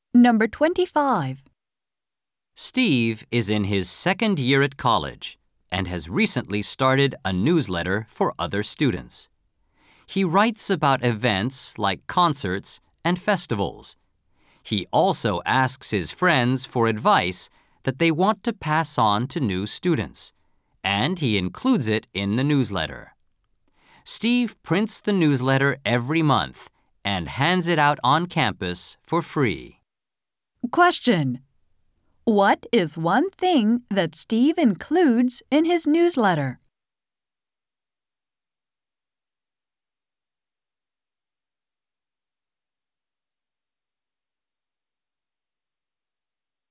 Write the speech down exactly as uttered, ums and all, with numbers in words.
Number twenty-five. Steve is in his second year at college and has recently started a newsletter for other students. He writes about events like concerts and festivals. He also asks his friends for advice that they want to pass on to new students, and he includes it in the newsletter. Steve prints the newsletter every month and hands it out on campus for free. Question. What is one thing that Steve includes in his newsletter?